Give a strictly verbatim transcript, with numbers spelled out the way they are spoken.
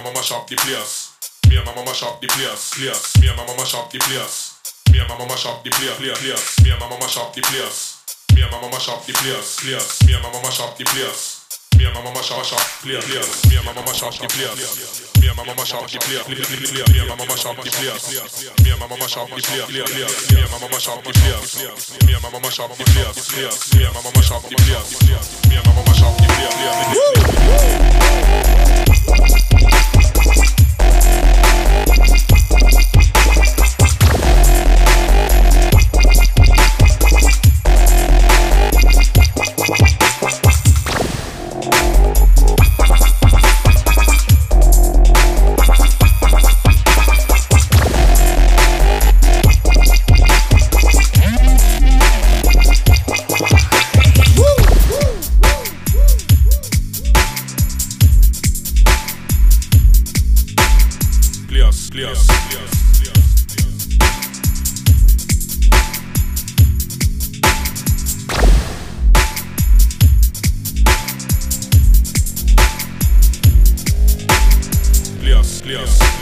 mama mash up the place. Me and my mama mash up the place, place. Me and my mama mash up the place. Me and my mama mash up the place, place, place. Me and my mama mash up the place. Me and my mama mash up the place, place. Me and my mama mash up the place. Me and my mama mash up, place, place. Me and my mama mash up the place. Me and my mama mash up the place, place, place. Me and my mama mash up the place. Me and my mama mash up the place, place, place. Me and my mama mash up the place. Me and my mama mash up the place, place. Me and my mama mash up the place. Me and my mama mash up the place, place. Please, please, please.